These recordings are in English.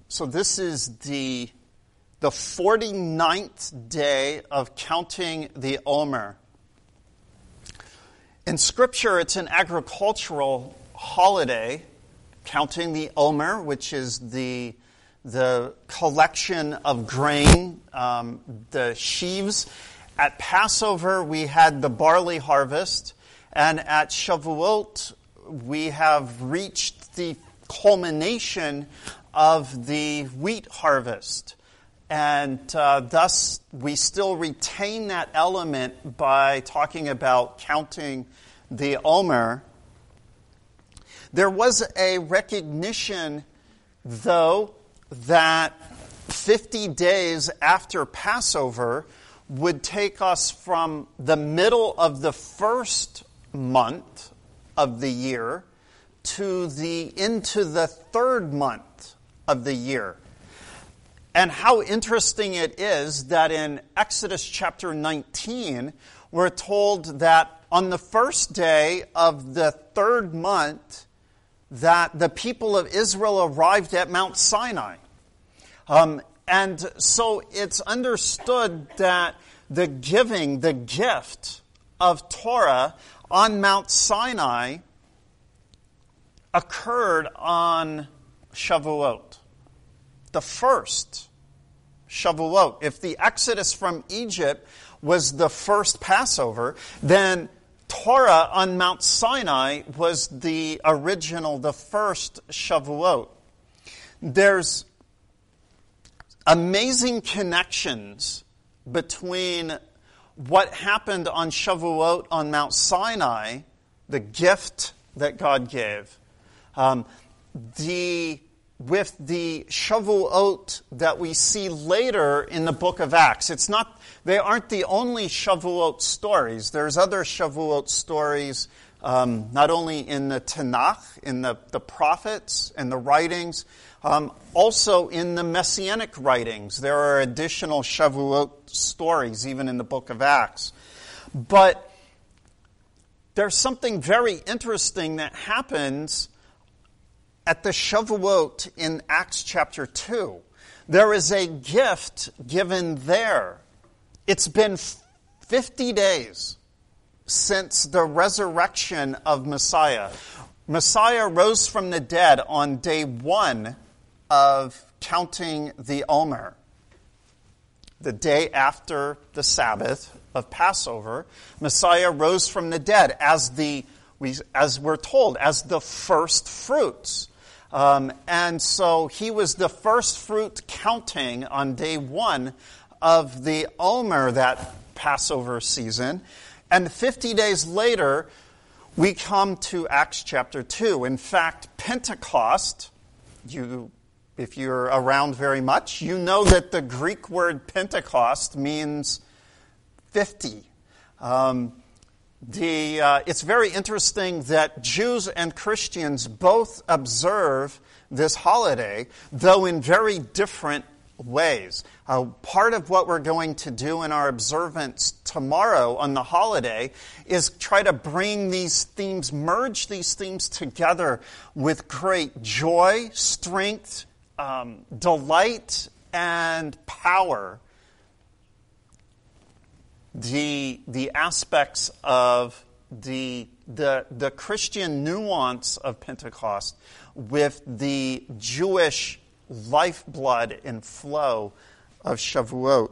So this is the 49th day of counting the Omer. In Scripture, it's an agricultural holiday, counting the Omer, which is the collection of grain, the sheaves. At Passover, we had the barley harvest, and at Shavuot, we have reached the culmination of the wheat harvest. And thus, we still retain that element by talking about counting the Omer. There was a recognition, though, that 50 days after Passover would take us from the middle of the first month of the year into the third month of the year. And how interesting it is that in Exodus chapter 19, we're told that on the first day of the third month, that the people of Israel arrived at Mount Sinai. And so it's understood that the gift of Torah on Mount Sinai occurred on Shavuot, the first Shavuot. If the Exodus from Egypt was the first Passover, then Torah on Mount Sinai was the original, the first Shavuot. There's amazing connections between what happened on Shavuot on Mount Sinai, the gift that God gave, with the Shavuot that we see later in the book of Acts. They aren't the only Shavuot stories. There's other Shavuot stories, not only in the Tanakh, in the prophets and the writings, also in the Messianic writings. There are additional Shavuot stories, even in the book of Acts. But there's something very interesting that happens at the Shavuot in Acts chapter 2. There is a gift given there. It's been 50 days since the resurrection of Messiah. Messiah rose from the dead on day 1 of counting the Omer, the day after the Sabbath of Passover. Messiah rose from the dead as we're told, as the first fruits. And so he was the first fruit counting on day 1 of the Omer, that Passover season. And 50 days later, we come to Acts chapter 2. In fact, Pentecost, if you're around very much, you know that the Greek word Pentecost means 50. It's very interesting that Jews and Christians both observe this holiday, though in very different ways. Part of what we're going to do in our observance tomorrow on the holiday is try to bring these themes, merge these themes together with great joy, strength, delight, and power. The aspects of the Christian nuance of Pentecost with the Jewish lifeblood and flow of Shavuot.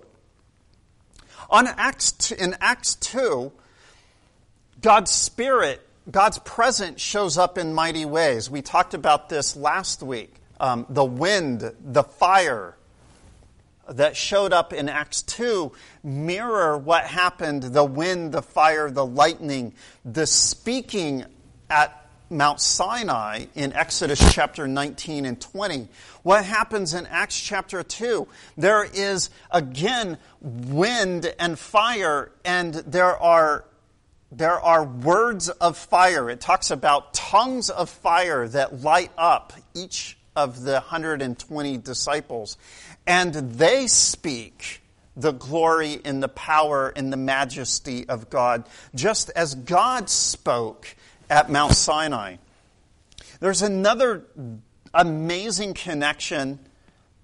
In Acts 2, God's Spirit, God's presence shows up in mighty ways. We talked about this last week. The wind, the fire that showed up in Acts 2 mirror what happened, the wind, the fire, the lightning, the speaking at Mount Sinai in Exodus chapter 19 and 20. What happens in Acts chapter 2? There is, again, wind and fire, and there are words of fire. It talks about tongues of fire that light up each of the 120 disciples. And they speak the glory and the power and the majesty of God, just as God spoke at Mount Sinai. There's another amazing connection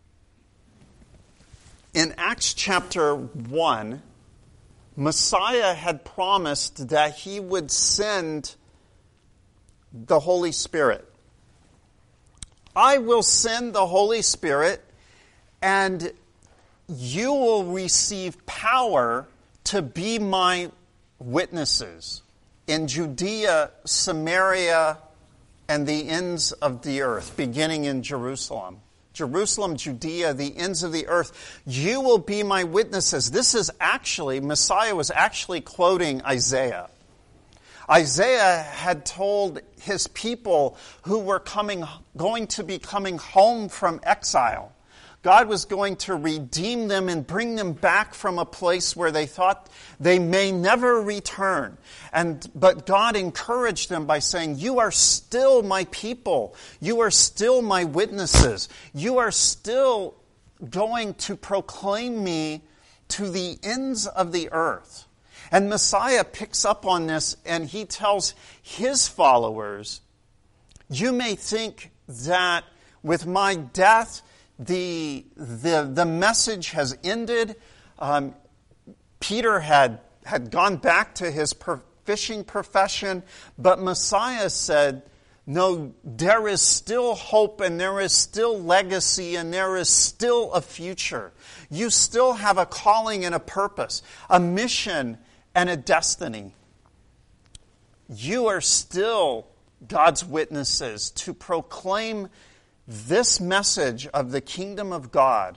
In Acts chapter 1, Messiah had promised that he would send the Holy Spirit. I will send the Holy Spirit, and you will receive power to be my witnesses in Judea, Samaria, and the ends of the earth, beginning in Jerusalem. Jerusalem, Judea, the ends of the earth. You will be my witnesses. This is actually, Messiah was actually quoting Isaiah. Isaiah had told his people who were going to be coming home from exile, God was going to redeem them and bring them back from a place where they thought they may never return. But God encouraged them by saying, you are still my people. You are still my witnesses. You are still going to proclaim me to the ends of the earth. And Messiah picks up on this and he tells his followers, you may think that with my death, the message has ended. Peter had gone back to his fishing profession, but Messiah said, no, there is still hope and there is still legacy and there is still a future. You still have a calling and a purpose, a mission and a destiny. You are still God's witnesses to proclaim this message of the kingdom of God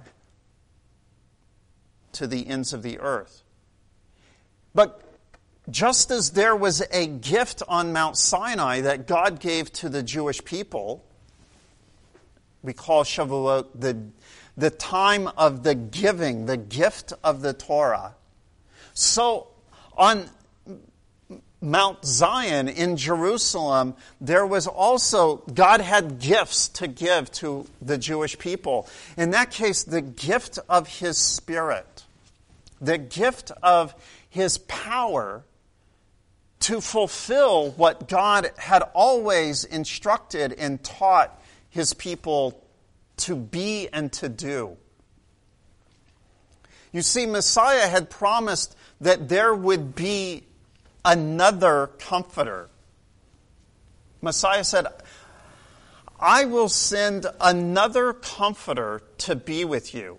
to the ends of the earth. But just as there was a gift on Mount Sinai that God gave to the Jewish people, we call Shavuot the time of the giving, the gift of the Torah. So on Mount Zion in Jerusalem, there was also, God had gifts to give to the Jewish people. In that case, the gift of His Spirit, the gift of His power to fulfill what God had always instructed and taught His people to be and to do. You see, Messiah had promised that there would be another comforter. Messiah said, I will send another comforter to be with you.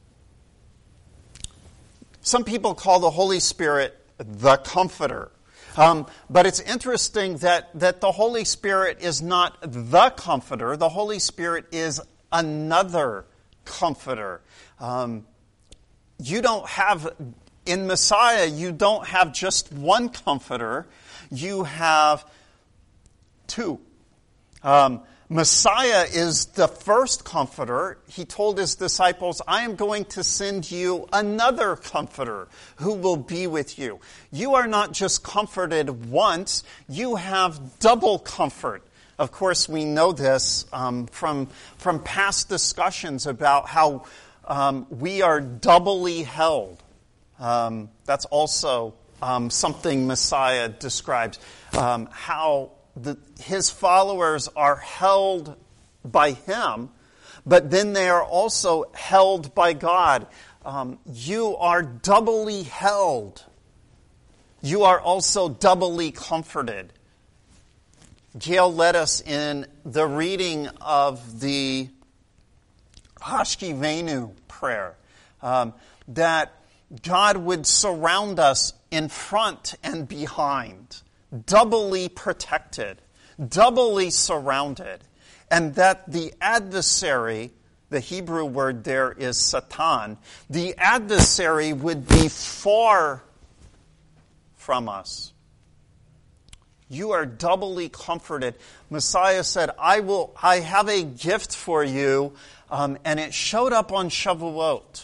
Some people call the Holy Spirit the Comforter. But it's interesting that the Holy Spirit is not the Comforter. The Holy Spirit is another Comforter. You don't have, in Messiah, you don't have just one Comforter. You have two. Messiah is the first Comforter. He told His disciples, I am going to send you another Comforter who will be with you. You are not just comforted once, you have double comfort. Of course, we know this from past discussions about how we are doubly held. That's also something Messiah describes, how His followers are held by Him, but then they are also held by God. You are doubly held. You are also doubly comforted. Gail led us in the reading of the Hashkivenu prayer, that God would surround us in front and behind, doubly protected, doubly surrounded, and that the adversary, the Hebrew word there is Satan, the adversary would be far from us. You are doubly comforted. Messiah said, I have a gift for you, and it showed up on Shavuot.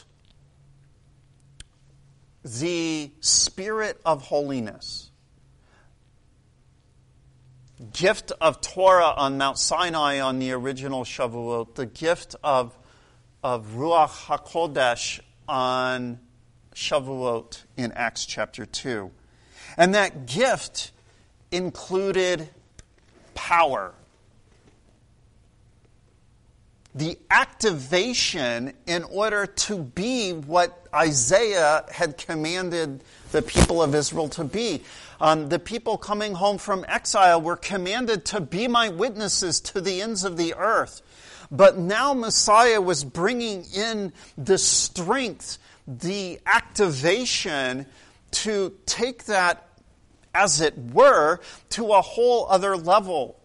The Spirit of holiness. Gift of Torah on Mount Sinai on the original Shavuot. The gift of Ruach HaKodesh on Shavuot in Acts chapter 2. And that gift included power. the activation in order to be what Isaiah had commanded the people of Israel to be. The people coming home from exile were commanded to be my witnesses to the ends of the earth. But now Messiah was bringing in the strength, the activation to take that, as it were, to a whole other level.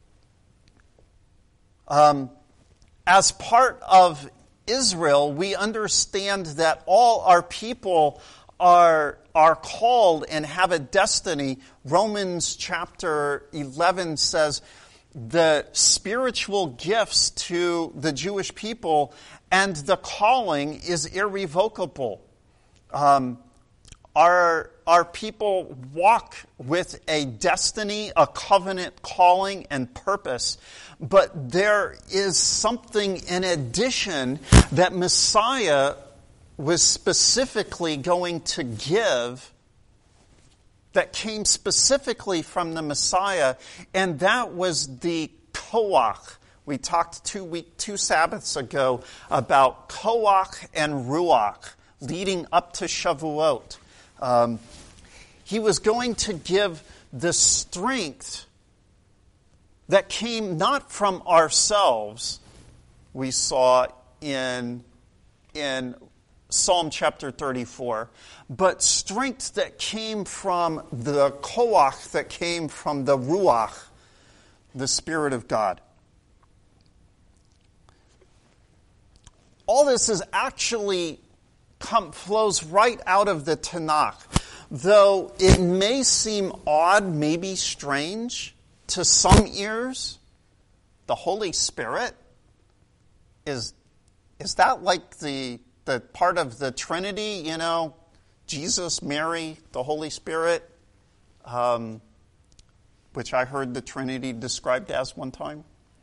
As part of Israel, we understand that all our people are called and have a destiny. Romans chapter 11 says the spiritual gifts to the Jewish people and the calling is irrevocable. Our people walk with a destiny, a covenant calling and purpose. But there is something in addition that Messiah was specifically going to give that came specifically from the Messiah, and that was the koach. We talked two Sabbaths ago about koach and ruach leading up to Shavuot. He was going to give the strength that came not from ourselves, we saw in Psalm chapter 34, but strength that came from the koach, that came from the ruach, the Spirit of God. All this is actually flows right out of the Tanakh. Though it may seem odd, maybe strange to some ears, the Holy Spirit, is that like the part of the Trinity, Jesus, Mary, the Holy Spirit, which I heard the Trinity described as one time?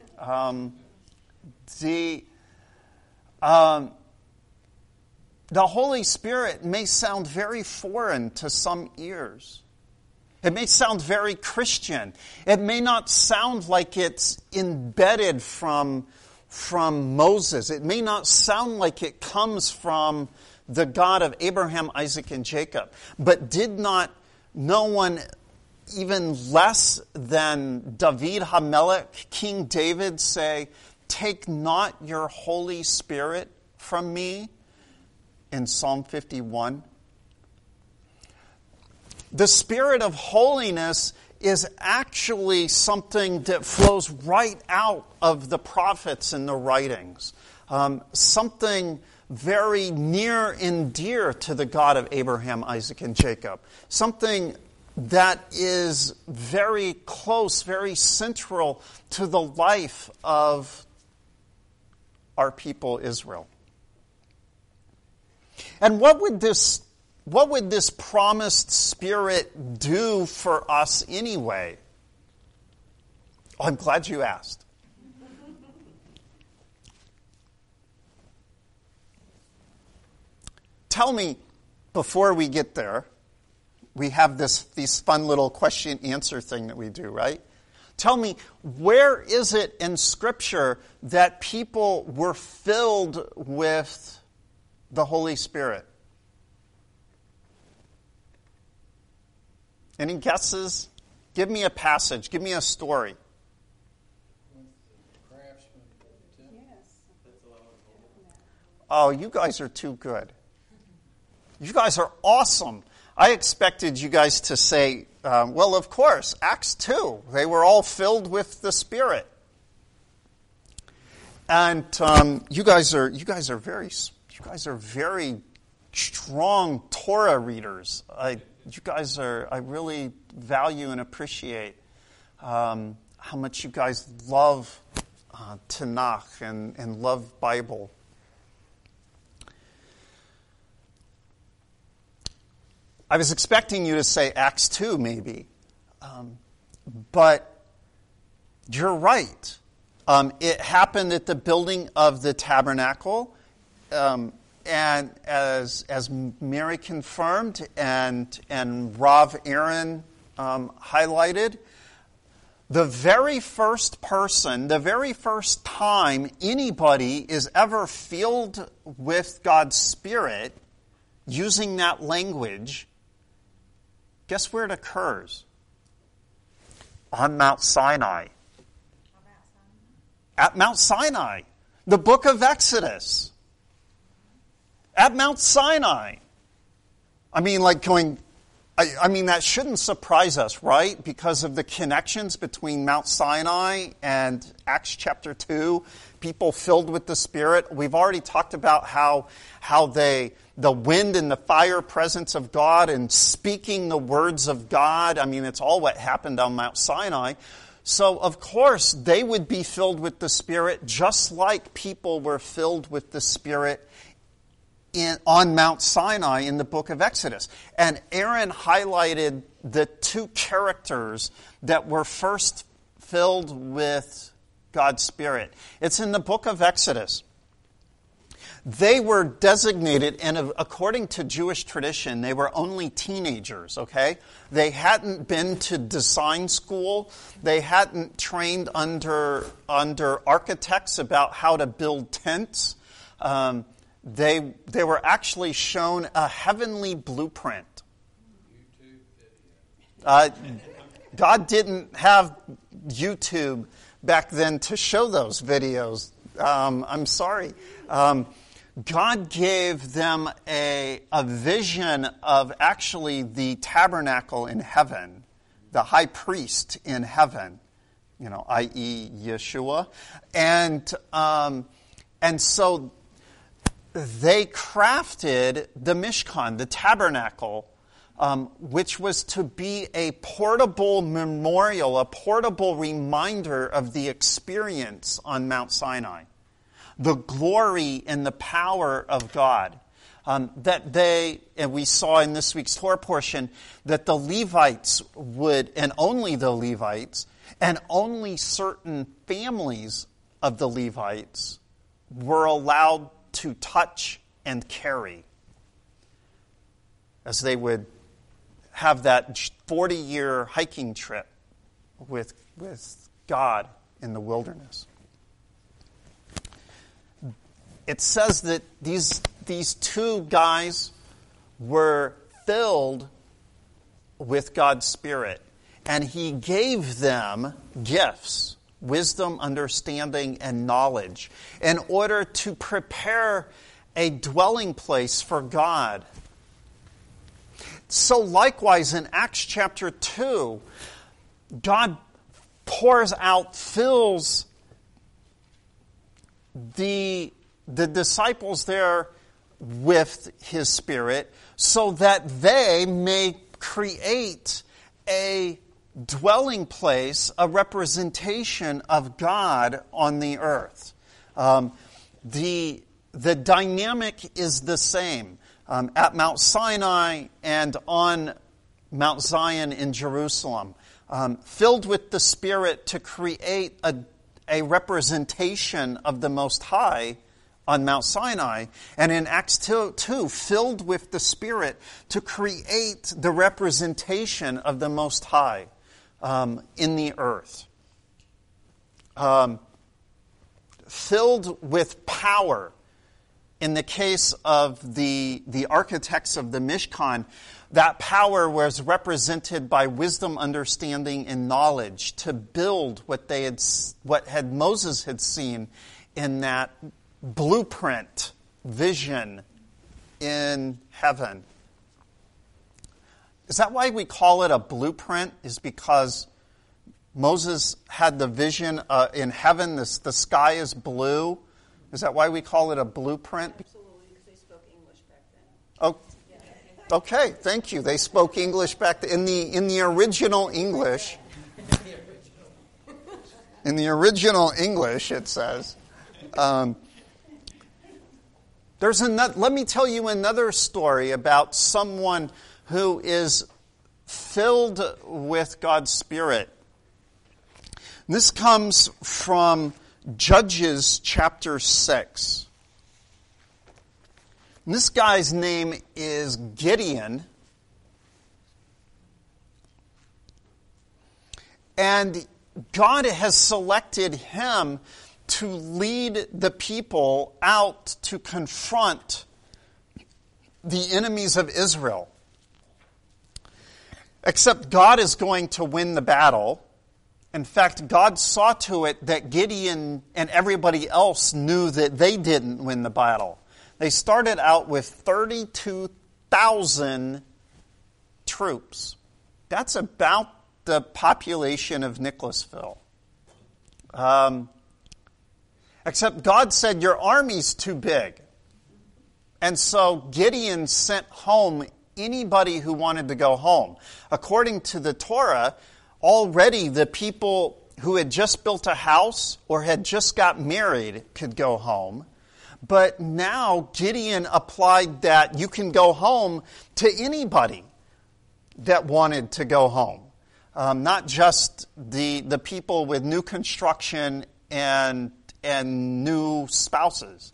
The Holy Spirit may sound very foreign to some ears. It may sound very Christian. It may not sound like it's embedded from Moses. It may not sound like it comes from the God of Abraham, Isaac, and Jacob. But did not no one even less than David HaMelech, King David, say, "Take not your Holy Spirit from me," in Psalm 51? The Spirit of holiness is actually something that flows right out of the prophets and the writings. Something very near and dear to the God of Abraham, Isaac, and Jacob. Something that is very close, very central to the life of our people Israel. And what would this promised Spirit do for us anyway? Oh, I'm glad you asked. Tell me, before we get there, we have these fun little question-answer thing that we do, right? Tell me, where is it in Scripture that people were filled with the Holy Spirit? Any guesses? Give me a passage. Give me a story. Oh, you guys are too good. You guys are awesome. I expected you guys to say, well, of course, Acts 2. They were all filled with the Spirit. And you guys are very strong Torah readers. I really value and appreciate how much you guys love Tanakh and love Bible. I was expecting you to say Acts 2, maybe. But you're right. It happened at the building of the tabernacle. And as Mary confirmed and Rav Aaron highlighted, the very first person, the very first time anybody is ever filled with God's Spirit using that language, guess where it occurs? On Mount Sinai. At Mount Sinai. The book of Exodus. At Mount Sinai. I mean, that shouldn't surprise us, right? Because of the connections between Mount Sinai and Acts chapter 2, people filled with the Spirit. We've already talked about how the wind and the fire presence of God and speaking the words of God, I mean, it's all what happened on Mount Sinai. So, of course, they would be filled with the Spirit just like people were filled with the Spirit on Mount Sinai in the book of Exodus. And Aaron highlighted the two characters that were first filled with God's Spirit. It's in the book of Exodus. They were designated, and according to Jewish tradition, they were only teenagers, okay? They hadn't been to design school. They hadn't trained under architects about how to build tents. They were actually shown a heavenly blueprint. God didn't have YouTube back then to show those videos. I'm sorry. God gave them a vision of actually the tabernacle in heaven, the high priest in heaven, i.e. Yeshua. And so they crafted the Mishkan, the tabernacle, which was to be a portable memorial, a portable reminder of the experience on Mount Sinai. The glory and the power of God. And we saw in this week's Torah portion, that the Levites would, and only the Levites, and only certain families of the Levites were allowed to touch and carry, as they would have that 40-year hiking trip with God in the wilderness. It says that these two guys were filled with God's Spirit, and He gave them gifts, wisdom, understanding, and knowledge, in order to prepare a dwelling place for God. So likewise, in Acts chapter 2, God pours out, fills the disciples there with His Spirit so that they may create a dwelling place, a representation of God on the earth. The dynamic is the same at Mount Sinai and on Mount Zion in Jerusalem, filled with the Spirit to create a representation of the Most High on Mount Sinai, and in Acts 2, filled with the Spirit to create the representation of the Most High in the earth. Filled with power. In the case of the architects of the Mishkan, that power was represented by wisdom, understanding, and knowledge to build what Moses had seen in that blueprint vision in heaven. Is that why we call it a blueprint? Is because Moses had the vision in heaven, the sky is blue? Is that why we call it a blueprint? Absolutely, because they spoke English back then. Oh, okay, thank you. They spoke English back then. In the original English. In the original English, it says. Let me tell you another story about someone who is filled with God's Spirit. This comes from Judges chapter 6. And this guy's name is Gideon. And God has selected him to lead the people out to confront the enemies of Israel. Except God is going to win the battle. In fact, God saw to it that Gideon and everybody else knew that they didn't win the battle. They started out with 32,000 troops. That's about the population of Nicholasville. Except God said, your army's too big. And so Gideon sent home anybody who wanted to go home. According to the Torah, already the people who had just built a house or had just got married could go home. But now Gideon applied that you can go home to anybody that wanted to go home. Not just the people with new construction and new spouses.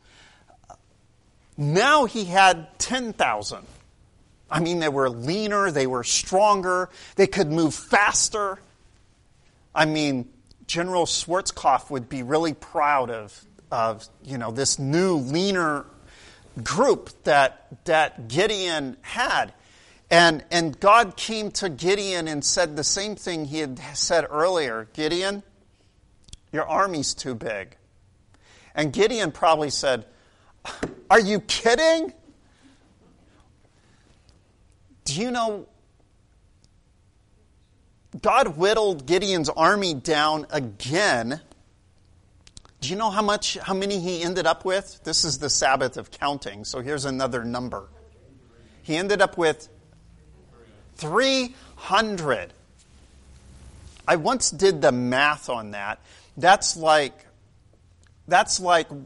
Now he had 10,000. I mean, they were leaner, they were stronger, they could move faster. I mean, General Schwarzkopf would be really proud of this new, leaner group that Gideon had. And God came to Gideon and said the same thing he had said earlier. Gideon, your army's too big. And Gideon probably said, are you kidding? Do you know, God whittled Gideon's army down again. Do you know how many he ended up with? This is the Sabbath of counting, so here's another number. He ended up with 300. I once did the math on that. That's like 1/10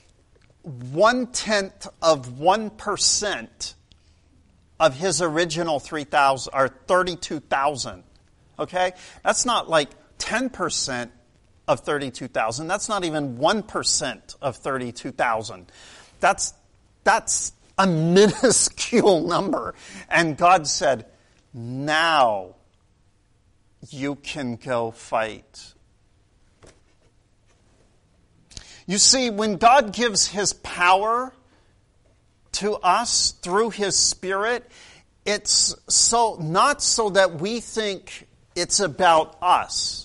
of 1% of his original 3,000 or 32,000. Okay? That's not like 10% of 32,000. That's not even 1% of 32,000. That's a minuscule number. And God said, now you can go fight. You see, when God gives his power to us through his Spirit, it's not so that we think it's about us.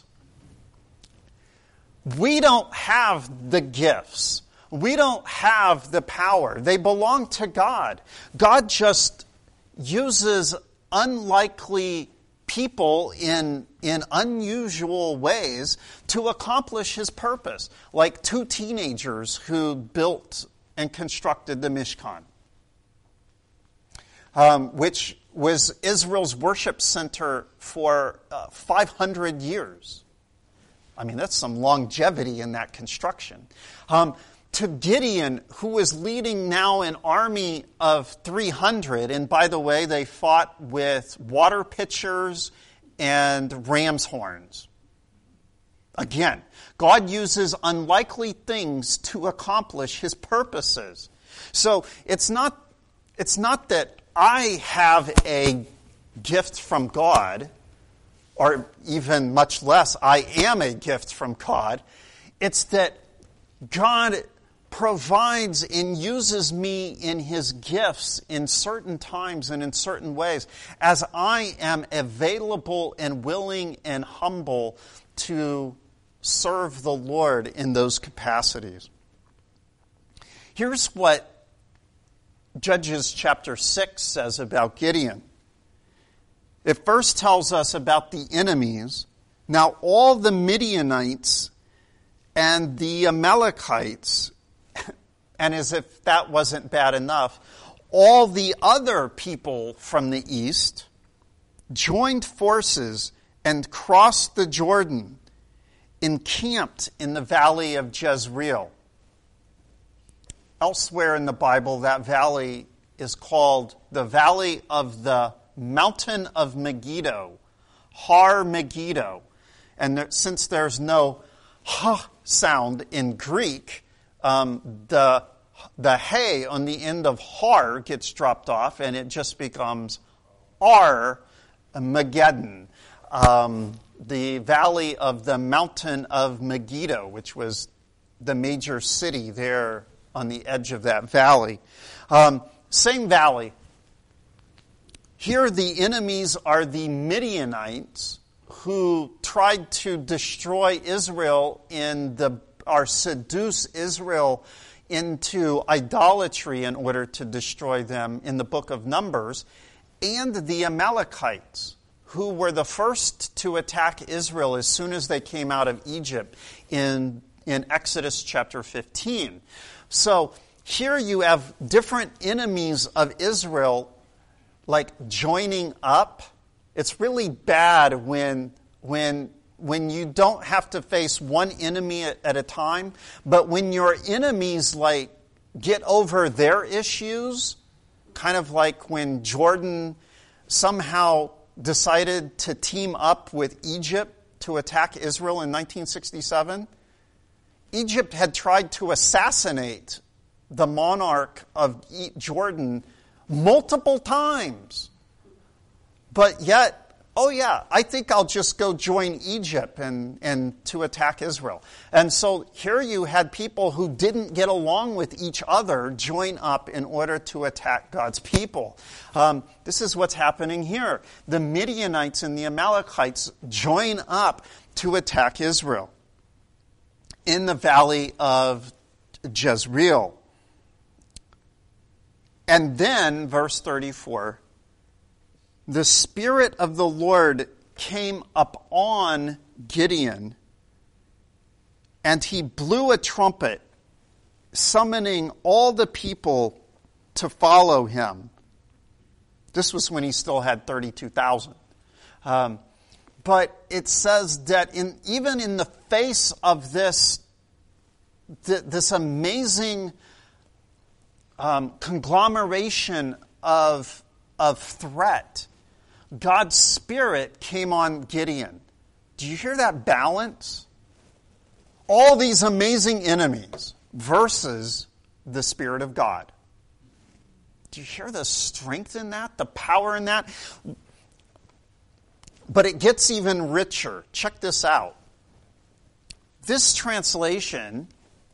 We don't have the gifts. We don't have the power. They belong to God. God just uses unlikely people in unusual ways to accomplish his purpose. Like 2 teenagers who built and constructed the Mishkan, which was Israel's worship center for 500 years. I mean, that's some longevity in that construction. To Gideon, who is leading now an army of 300, and by the way, they fought with water pitchers and ram's horns. Again, God uses unlikely things to accomplish his purposes. So it's not that I have a gift from God, or even much less, I am a gift from God. It's that God provides and uses me in his gifts in certain times and in certain ways as I am available and willing and humble to serve the Lord in those capacities. Here's what Judges chapter 6 says about Gideon. It first tells us about the enemies. Now all the Midianites and the Amalekites, and as if that wasn't bad enough, all the other people from the east joined forces and crossed the Jordan, encamped in the valley of Jezreel. Elsewhere in the Bible, that valley is called the Valley of the Mountain of Megiddo, Har Megiddo. And since there's no ha sound in Greek, the hay on the end of har gets dropped off, and it just becomes Ar Mageddon. the valley of the mountain of Megiddo, which was the major city there on the edge of that valley. Same valley. Here the enemies are the Midianites who tried to destroy Israel or seduce Israel into idolatry in order to destroy them in the book of Numbers, and the Amalekites, who were the first to attack Israel as soon as they came out of Egypt in Exodus chapter 15. So here you have different enemies of Israel like joining up. It's really bad when you don't have to face one enemy at a time, but when your enemies like get over their issues, kind of like when Jordan somehow decided to team up with Egypt to attack Israel in 1967. Egypt had tried to assassinate the monarch of Jordan multiple times. But yet, oh yeah, I think I'll just go join Egypt and to attack Israel. And so here you had people who didn't get along with each other join up in order to attack God's people. This is what's happening here. The Midianites and the Amalekites join up to attack Israel in the valley of Jezreel. And then, verse 34, the Spirit of the Lord came upon Gideon, and he blew a trumpet, summoning all the people to follow him. This was when he still had 32,000. But it says that even in the face of this amazing conglomeration of threat, God's Spirit came on Gideon. Do you hear that balance? All these amazing enemies versus the Spirit of God. Do you hear the strength in that, the power in that? But it gets even richer. Check this out. This translation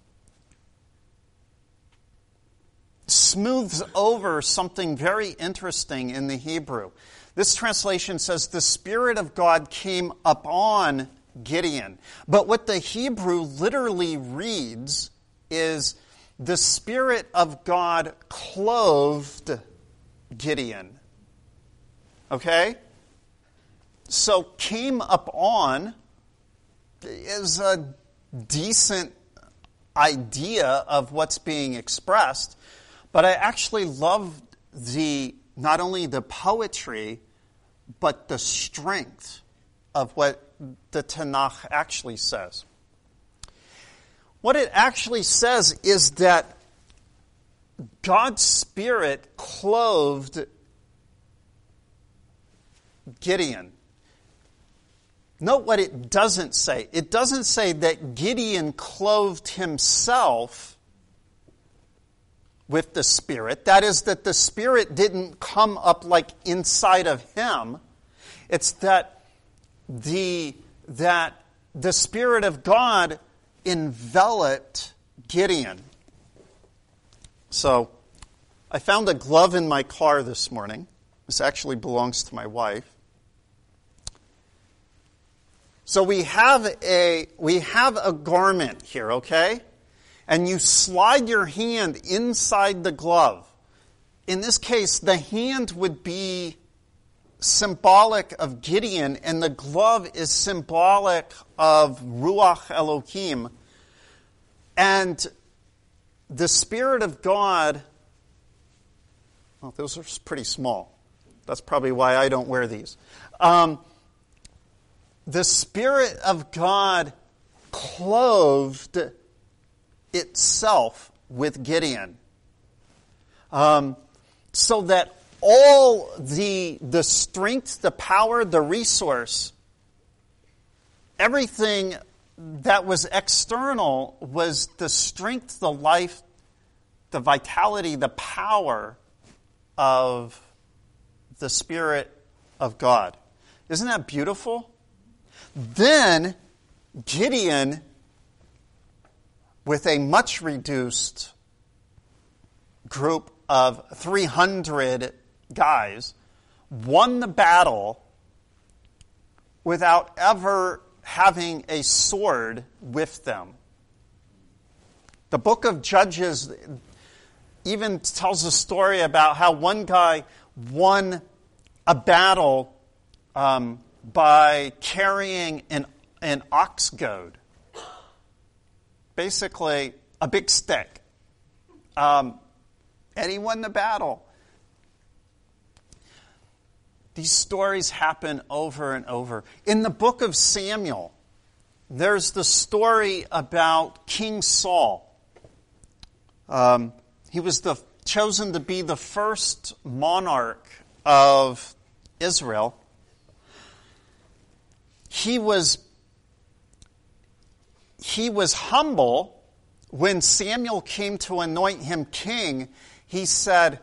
smooths over something very interesting in the Hebrew. This translation says the Spirit of God came upon Gideon. But what the Hebrew literally reads is the Spirit of God clothed Gideon. Okay? So came upon is a decent idea of what's being expressed, but I actually love not only the poetry, but the strength of what the Tanakh actually says. What it actually says is that God's Spirit clothed Gideon. Note what it doesn't say. It doesn't say that Gideon clothed himself with the Spirit. That is, that the Spirit didn't come up like inside of him. It's that the Spirit of God enveloped Gideon. So, I found a glove in my car this morning. This actually belongs to my wife. So we have a garment here, okay? And you slide your hand inside the glove. In this case, the hand would be symbolic of Gideon, and the glove is symbolic of Ruach Elohim. And the Spirit of God, well, those are pretty small. That's probably why I don't wear these. The Spirit of God clothed itself with Gideon. So that all the strength, the power, the resource, everything that was external was the strength, the life, the vitality, the power of the Spirit of God. Isn't that beautiful? Then Gideon, with a much reduced group of 300 guys, won the battle without ever having a sword with them. The book of Judges even tells a story about how one guy won a battle by carrying an ox goad, basically a big stick, and he won the battle. These stories happen over and over. In the book of Samuel, there's the story about King Saul. He was chosen to be the first monarch of Israel. He was humble. When Samuel came to anoint him king, he said,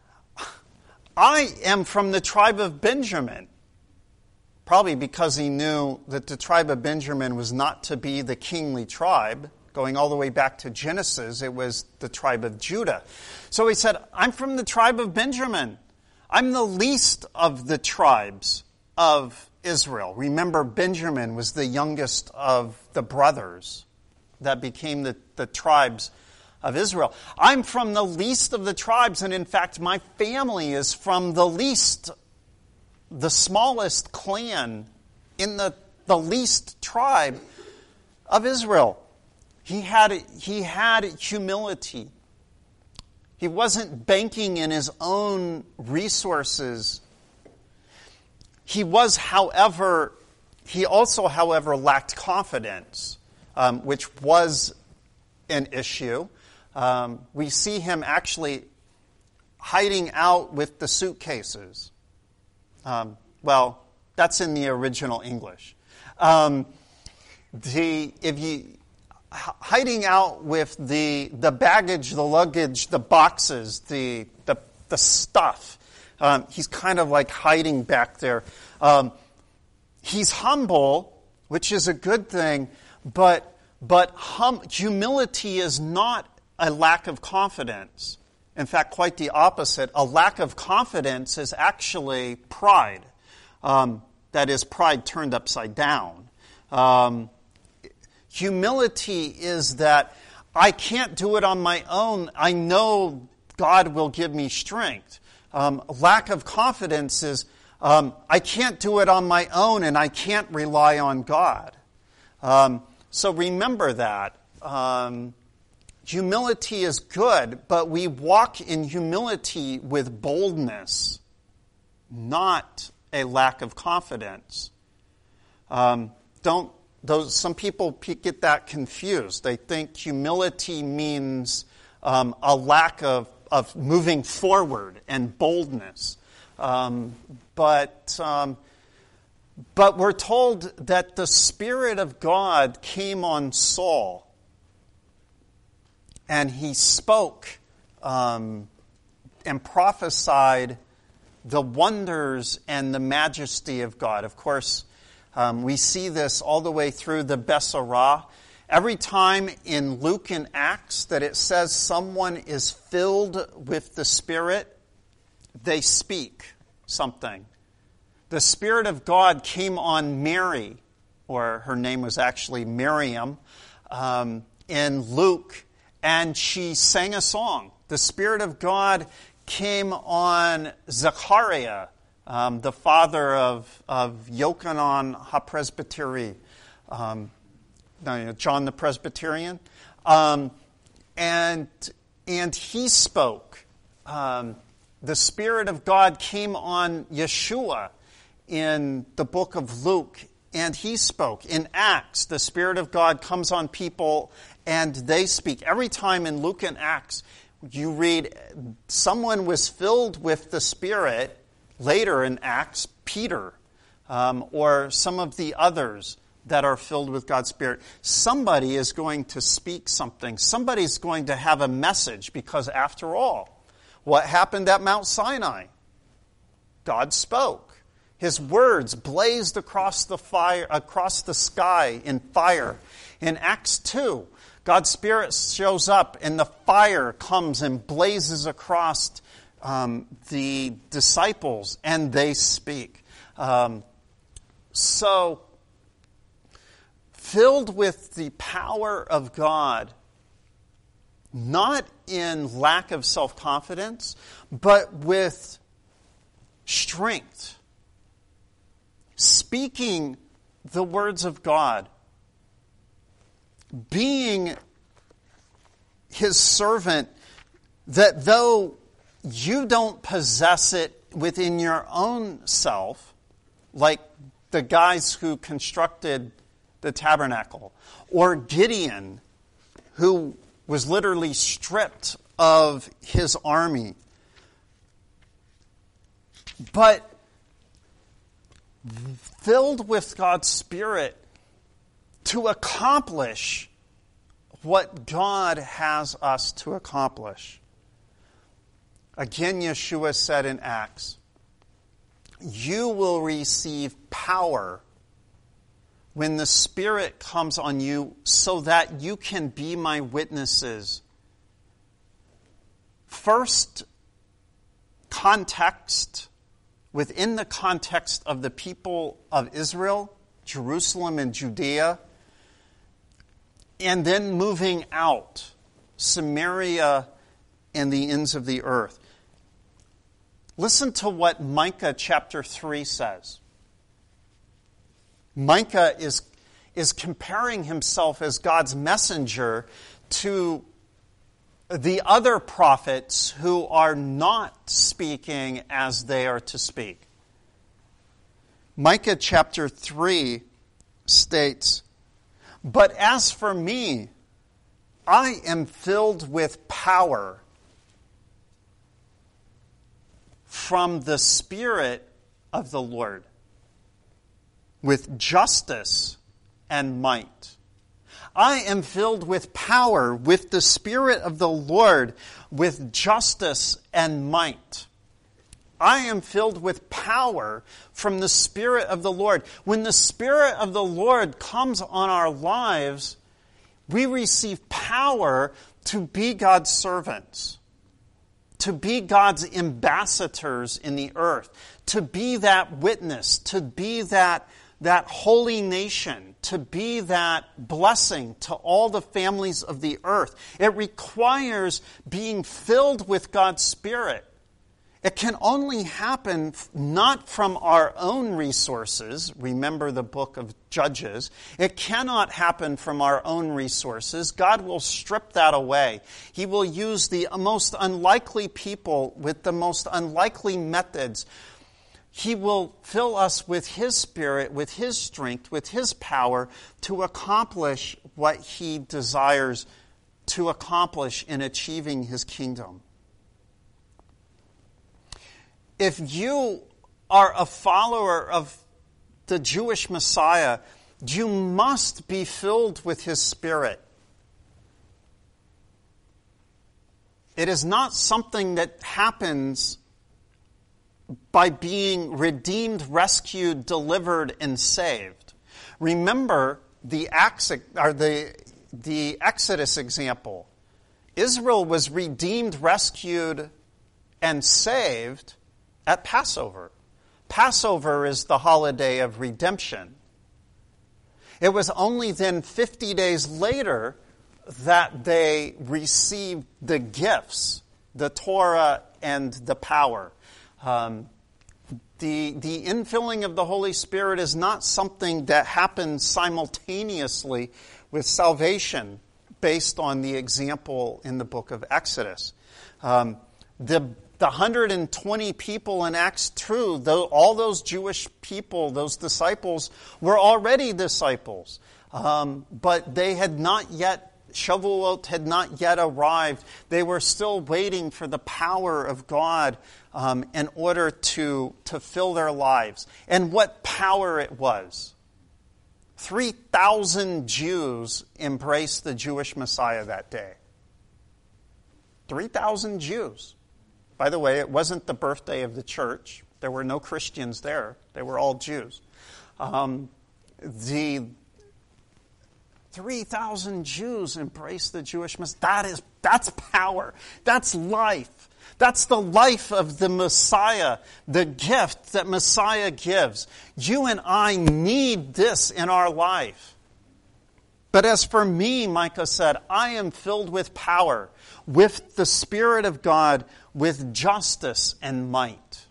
I am from the tribe of Benjamin. Probably because he knew that the tribe of Benjamin was not to be the kingly tribe. Going all the way back to Genesis, it was the tribe of Judah. So he said, I'm from the tribe of Benjamin. I'm the least of the tribes of Israel. Remember, Benjamin was the youngest of the brothers that became the tribes of Israel. I'm from the least of the tribes, and in fact, my family is from the smallest clan in the least tribe of Israel. He had humility. He wasn't banking in his own resources. He also, however, lacked confidence, which was an issue. We see him actually hiding out with the suitcases. Well, that's in the original English. Hiding out with the baggage, the luggage, the boxes, the stuff. He's kind of like hiding back there. He's humble, which is a good thing, but humility is not a lack of confidence. In fact, quite the opposite. A lack of confidence is actually pride. That is, pride turned upside down. Humility is that I can't do it on my own. I know God will give me strength. Lack of confidence is I can't do it on my own and I can't rely on God. So remember that. Humility is good, but we walk in humility with boldness, not a lack of confidence. Some people get that confused. They think humility means a lack of moving forward and boldness. But we're told that the Spirit of God came on Saul, and he spoke and prophesied the wonders and the majesty of God. Of course, we see this all the way through the Besorah. Every time in Luke and Acts that it says someone is filled with the Spirit, they speak something. The Spirit of God came on Mary, or her name was actually Miriam, in Luke, and she sang a song. The Spirit of God came on Zechariah, the father of Yochanan HaPresbyteri, John the Presbyterian, and he spoke. The Spirit of God came on Yeshua in the book of Luke, and he spoke. In Acts, the Spirit of God comes on people, and they speak. Every time in Luke and Acts, you read someone was filled with the Spirit. Later in Acts, Peter, or some of the others that are filled with God's Spirit. Somebody is going to speak something. Somebody's going to have a message, because after all, what happened at Mount Sinai? God spoke. His words blazed across the sky in fire. In Acts 2, God's Spirit shows up and the fire comes and blazes across the disciples and they speak. So, filled with the power of God, not in lack of self-confidence, but with strength, speaking the words of God, being His servant, that though you don't possess it within your own self, like the guys who constructed the tabernacle, or Gideon, who was literally stripped of his army, but filled with God's Spirit to accomplish what God has us to accomplish. Again, Yeshua said in Acts, "You will receive power when the Spirit comes on you so that you can be my witnesses." First context, within the context of the people of Israel, Jerusalem and Judea, and then moving out, Samaria and the ends of the earth. Listen to what Micah chapter 3 says. Micah is comparing himself as God's messenger to the other prophets who are not speaking as they are to speak. Micah chapter 3 states, "But as for me, I am filled with power from the Spirit of the Lord, with justice and might." I am filled with power, with the Spirit of the Lord, with justice and might. I am filled with power from the Spirit of the Lord. When the Spirit of the Lord comes on our lives, we receive power to be God's servants, to be God's ambassadors in the earth, to be that witness, to be that holy nation, to be that blessing to all the families of the earth. It requires being filled with God's Spirit. It can only happen not from our own resources. Remember the book of Judges. It cannot happen from our own resources. God will strip that away. He will use the most unlikely people with the most unlikely methods. He will fill us with His Spirit, with His strength, with His power to accomplish what He desires to accomplish in achieving His kingdom. If you are a follower of the Jewish Messiah, you must be filled with His Spirit. It is not something that happens by being redeemed, rescued, delivered, and saved. Remember the Exodus example. Israel was redeemed, rescued, and saved at Passover. Passover is the holiday of redemption. It was only then 50 days later that they received the gifts, the Torah and the power. The infilling of the Holy Spirit is not something that happens simultaneously with salvation based on the example in the book of Exodus. The 120 people in Acts 2, all those Jewish people, those disciples, were already disciples. But they had not yet, Shavuot had not yet arrived. They were still waiting for the power of God in order to fill their lives. And what power it was. 3,000 Jews embraced the Jewish Messiah that day. 3,000 Jews. By the way, it wasn't the birthday of the church. There were no Christians there. They were all Jews. The 3,000 Jews embraced the Jewish Messiah. That's power. That's life. That's the life of the Messiah, the gift that Messiah gives. You and I need this in our life. But as for me, Micah said, I am filled with power, with the Spirit of God, with justice and might.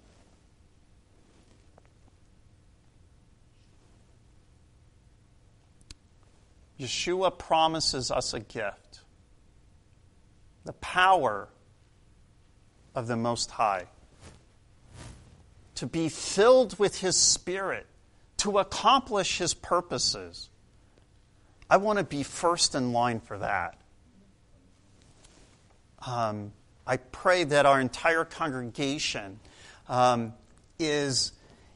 Yeshua promises us a gift, the power of the Most High, to be filled with His Spirit, to accomplish His purposes. I want to be first in line for that. I pray that our entire congregation is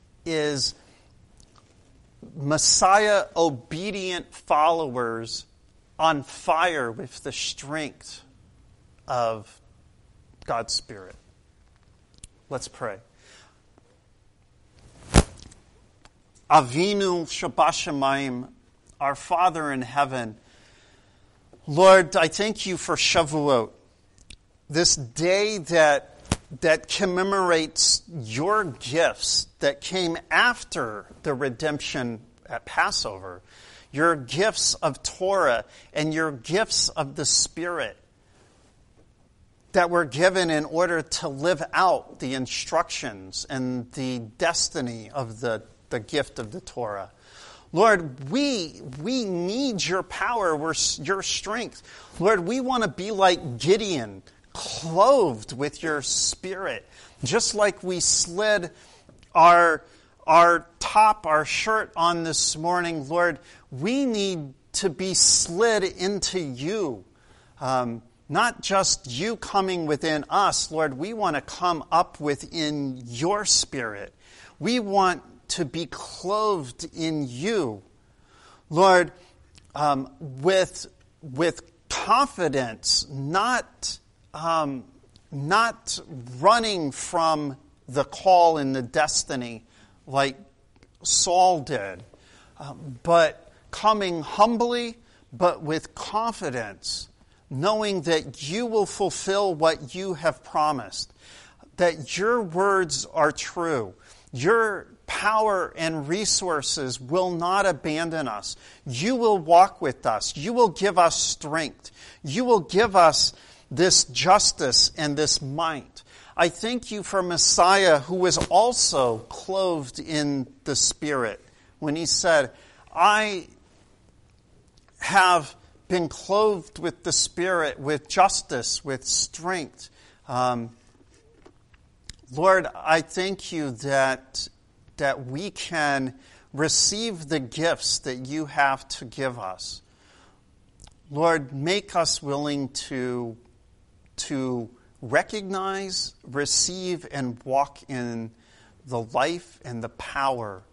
Messiah-obedient followers on fire with the strength of God's Spirit. Let's pray. Avinu Shabashamayim, our Father in heaven, Lord, I thank you for Shavuot, this day that commemorates your gifts that came after the redemption at Passover, your gifts of Torah and your gifts of the Spirit that were given in order to live out the instructions and the destiny of the gift of the Torah. Lord, we need your power, your strength. Lord, we want to be like Gideon, clothed with your Spirit, just like we slid our shirt on this morning. Lord, we need to be slid into you. Not just you coming within us, Lord, we want to come up within your Spirit. We want to be clothed in you, Lord, with confidence, not running from the call and the destiny like Saul did, but coming humbly, but with confidence, knowing that you will fulfill what you have promised, that your words are true. Your power and resources will not abandon us. You will walk with us. You will give us strength. You will give us this justice and this might. I thank you for Messiah, who was also clothed in the Spirit, when he said, I have been clothed with the Spirit, with justice, with strength. Lord, I thank you that we can receive the gifts that you have to give us. Lord, make us willing to recognize, receive, and walk in the life and the power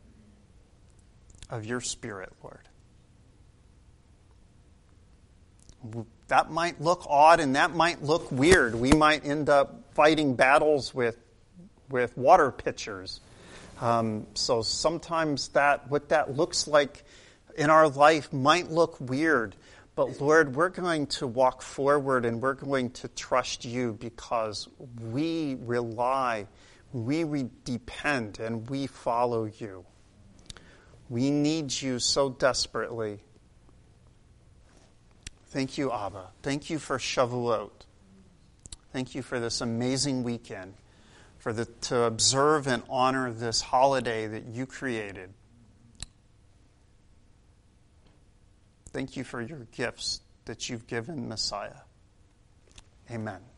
of your Spirit, Lord. That might look odd and that might look weird. We might end up fighting battles with water pitchers. So sometimes what that looks like in our life might look weird. But Lord, we're going to walk forward and we're going to trust you because we rely, we depend, and we follow you. We need you so desperately. Thank you, Abba. Thank you for Shavuot. Thank you for this amazing weekend, to observe and honor this holiday that you created. Thank you for your gifts that you've given Messiah. Amen.